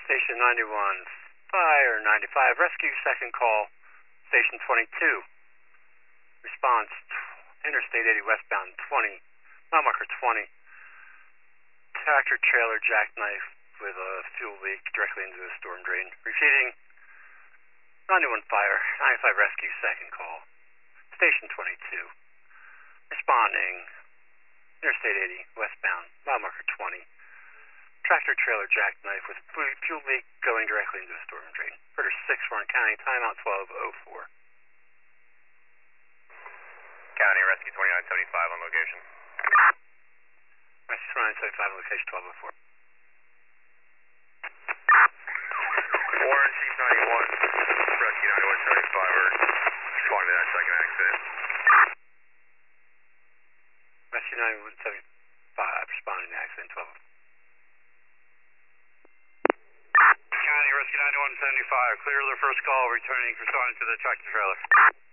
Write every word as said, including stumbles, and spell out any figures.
Station ninety-one, Fire ninety-five, rescue second call, Station twenty-two. Response, Interstate eighty westbound twenty, mile marker twenty. Tractor trailer jackknife with a fuel leak directly into the storm drain. Repeating, ninety-one Fire, ninety-five rescue second call, Station twenty-two. Responding, Interstate eighty westbound, mile marker twenty. Tractor trailer jackknife with fuel leak going directly into the storm drain. Order six, Warren County, timeout twelve oh four. County, rescue twenty-nine seventy-five on location. Rescue twenty-nine seventy-five on location twelve oh four. Warren, Chief ninety-one, rescue ninety-one seventy-five, are responding to that second accident. Rescue ninety-one seventy-five, responding to accident twelve oh four. County, rescue ninety-one seventy-five, clear their first call, returning, responding to the tractor trailer.